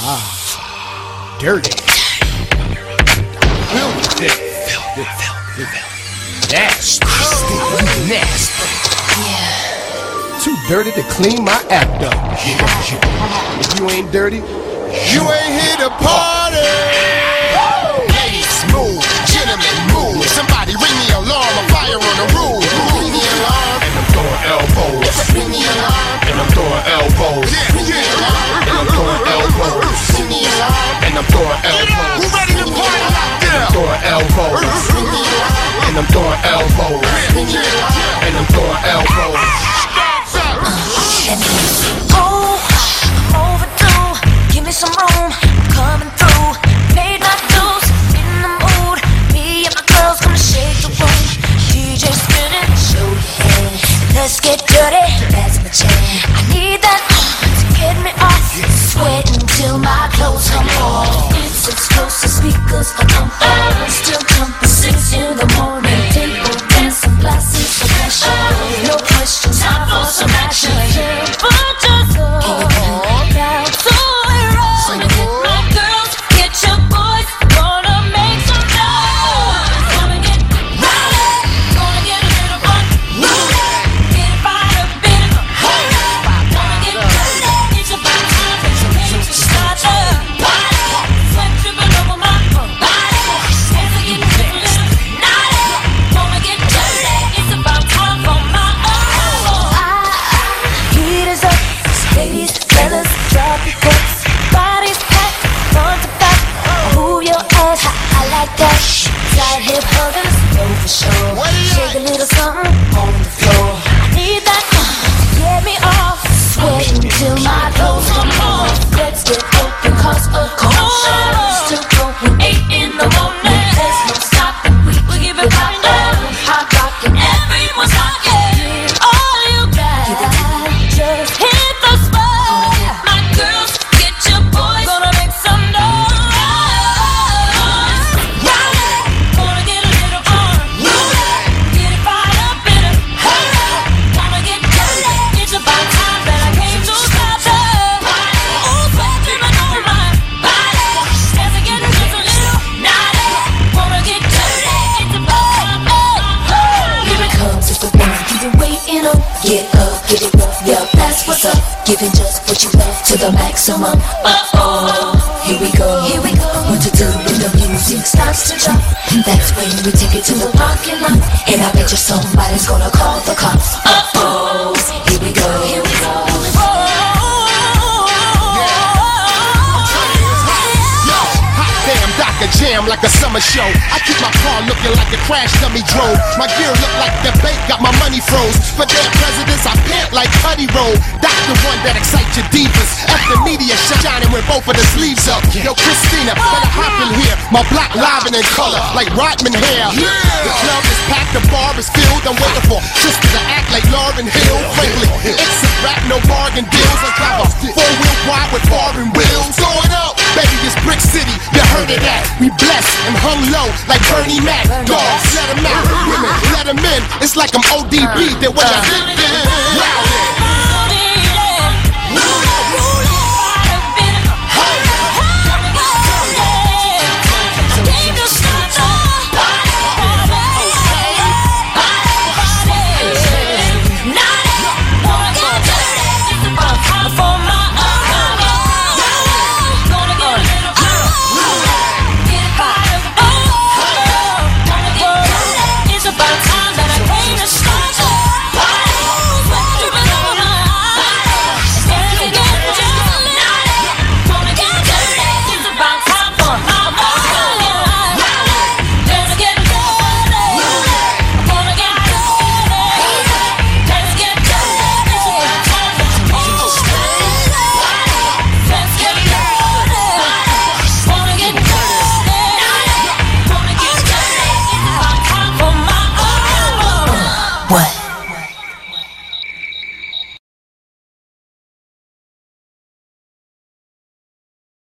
Dirty. Filthy. Nasty. Nasty. Yeah. Too dirty to clean my act up. If you ain't dirty, you ain't here to party. Ladies, move. Gentlemen, move. Somebody ring the alarm. A fire on the roof. Ring the alarm. And I'm throwing elbows. Ring the alarm. And I'm throwing elbows. Ring the alarm. And I'm throwing elbows. Ring the alarm. And I'm throwing elbows. Who ready to party out there? I'm throwing elbows. Ring the alarm. And I'm throwing elbows. Ring the alarm. And I'm throwing elbows. Oh, overdue. Give me some room. Coming through. Paid my dues. In the mood. Me and my girls gonna shake the room. DJ spinning. Show your head. Let's get dirty. That's my jam. I need that to get me off. Sweating till my clothes come off. It's explosive speakers. Still jumping 6 in the morning. Table dancing, glasses for pressure. No questions, time for some action. But just down to it all. My girls, get your boys. Gonna make some noise. Gonna get rowdy. Gonna get a little fun. Get fired up in it. Gonna get dirty. It's about time to start the party. Sweat dripping over my body. Hands are getting a little naughty. Gonna get dirty. It's about time for my heat is up. Ladies, fellas, drop your coats. Bodies packed, front to back. Move your ass, I like that. Side hip huggers, go for sure. Shake a little something on the floor. I need that to get me off. Sweating till my clothes come off. Let's get open, cause a commotion. Still going 8 in the morning. There's no stopping, we give it right now. Hot rockin', everyone's rockin'. All you got, just hit the spot. My girls, get your boys. Gonna make some noise. Gonna get a little fun. Get it fired up in it. Gonna get dirty. It's about time that I came to stop the ooh, sweat dripping over my body. As I get just a little naughty. Wanna get dirty. It's about time. Here it comes, it's the one you've been waiting on. Get up, get it rough, yeah, that's what's up. Giving just what you love to the maximum. Here we go, here we go. What to do when the music starts to jump? That's when we take it to the parking lot. And I bet you somebody's gonna call the cops. Here we go, here we go. Damn, Dr. Jam like a summer show. I keep my car looking like a crash dummy drove. My gear look like the bank got my money froze. For their presidents, I pant like Cuddy Roll. That's the one that excites your divas. After media shining with both of the sleeves up. Yo, Christina, better hop in here. My block live and in color like Rodman hair. The club is packed, the bar is filled. I'm waiting for sisters to act like Lauryn Hill. Frankly, it's a rap, no bargain deals. I drive a 4-wheel wide with foreign wheels. Throw it up, baby, it's Brick City. You heard of that? We blessed and hung low like Bernie Mac. Dogs, let them out. Women, let them in. It's like I'm ODB. That when I hit them, wow.